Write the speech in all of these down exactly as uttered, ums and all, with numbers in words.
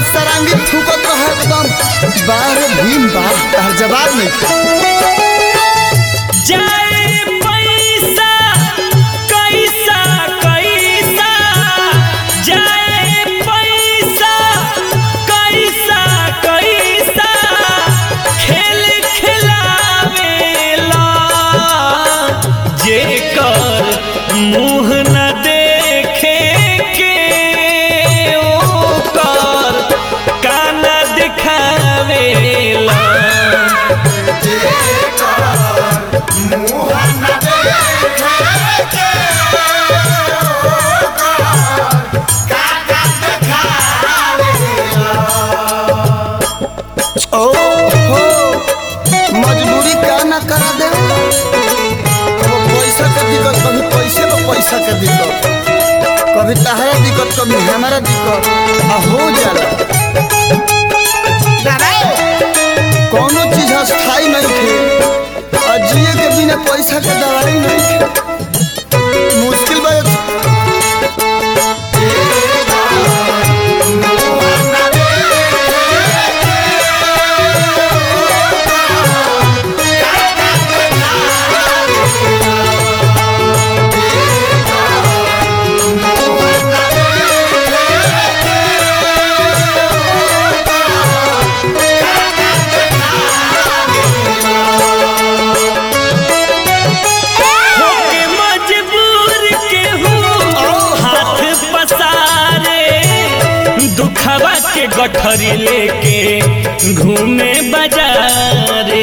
सरांगी फूकत रहा एकदम बार भीम बार तार जवाब नहीं जाए पैसा कैसा कैसा जाए पैसा कैसा कैसा खेल खिलावेला जेकर मुँह न देखे के ओकर कान दिखावेला मजबूरी का ना करा दे पैसा का दिक्कत कभी पैसे में पैसा का दिक्कत कभी तहरा दिक्कत कभी हमारा दिक्कत आ हो जाला कोनो चीज स्थायी नहीं थे और जिए के बिना पैसा के दवाई नहीं थे मुश्किल बात के गठरी लेके घूमे बाजारे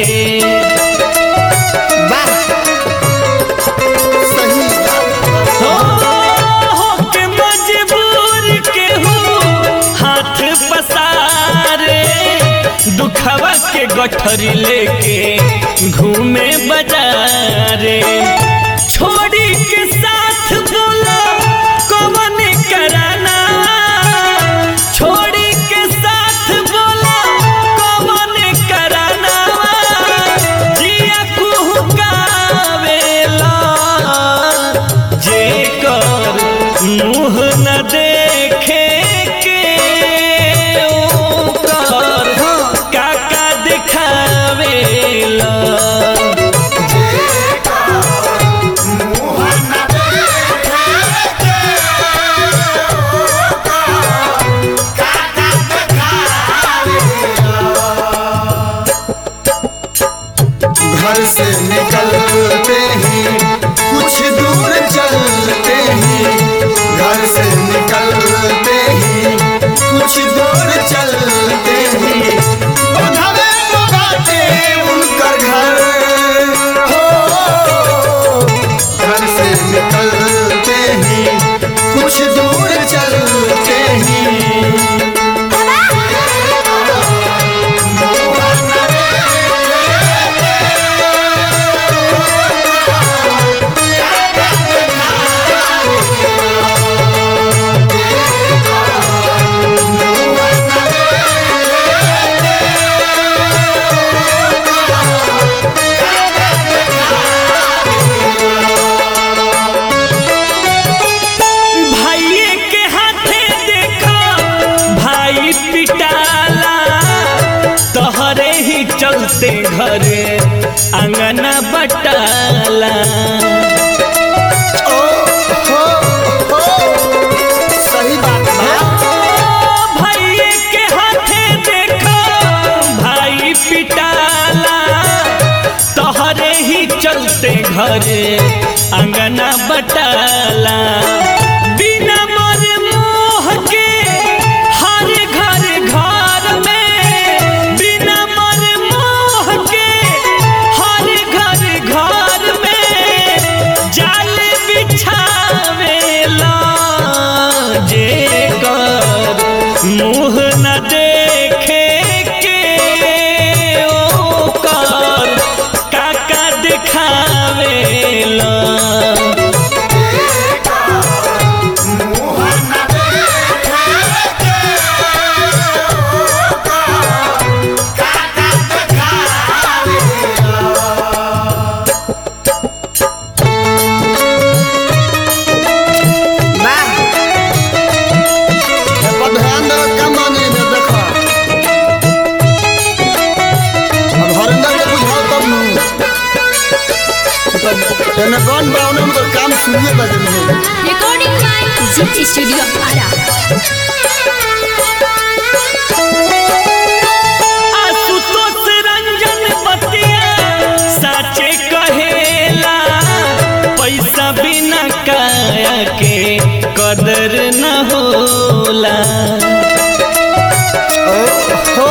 सही हो, हो के मजबूर के हो हाथ पसारे दुखवा के गठरी लेके घूमे बाजारे छोड़ी के साथ बोला कौन कराना छोड़ी के साथ बोला कौन कराना जिया कुहकावेला जेकर मुँह न देखे के ओकर काका दिखावेला घर से निकलते ही कुछ दूर चलते ही घर से निकलते ही कुछ दूर चलते ही बंधवे तो बाटे उनकर घर हो घर से निकलते ही कुछ दूर चलते ही चलते घरे अंगना बटाला ओ हो हो सही बात भाई के हाथे देखो भाई पिटाला तोहरे ही चलते घरे अंगना बटाला बिना मर मोह के हर घर घर में बिना मर मोह के हर घर घर में जाल बिछावेला जेकर मुँह न देखे के ओकर काका दिखावेला जने गन बाउन उनकर काम सुनिए बजन है। Recording by Zit Studio Ara. Ashutosh Ranjan बतिया साचे कहेला, पैसा बिना काया के कदर न होला। ओ हो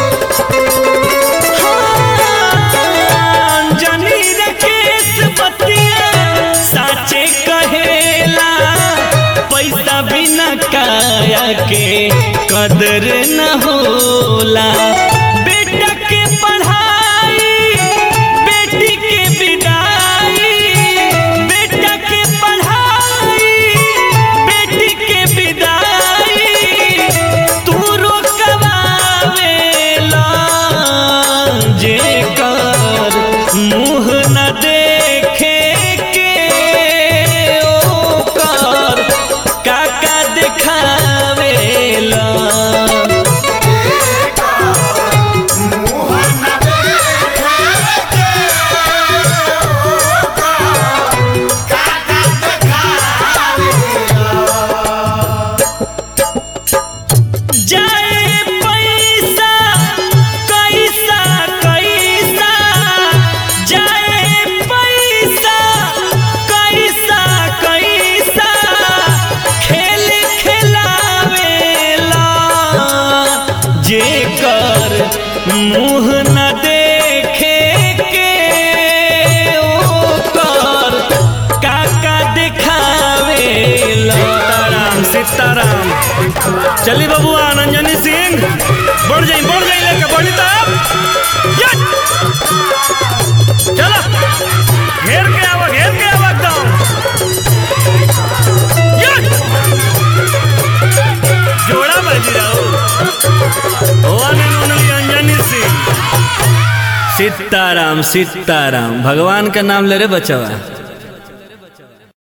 जनी रे केस बतिया साचे कहेला, पैसा बिना काया के कदर न होला। बेटा के पढ़ाई, बेटी के विदाई, बेटा के पढ़ाई, बेटी के विदाई, तू रोकवावेला। जेकर मुँह न देखे के ओकर काका देखावेला। जाए पैसा कैसा कैसा, जाए पैसा कैसा कैसा, खेल खेलावेला। जेकर मुँह न देखे के ओकर काका देखावेला। सीताराम सीताराम। चली बबुआ अंजनी सिंह, बढ़ जाई बढ़ जाई लेके बढ़ी तब चला घेर के आवा घेर के आवा एकदम। जोड़ा बजी रहो अंजनी सिंह। सीताराम सीताराम। भगवान का नाम ले रे बचवा।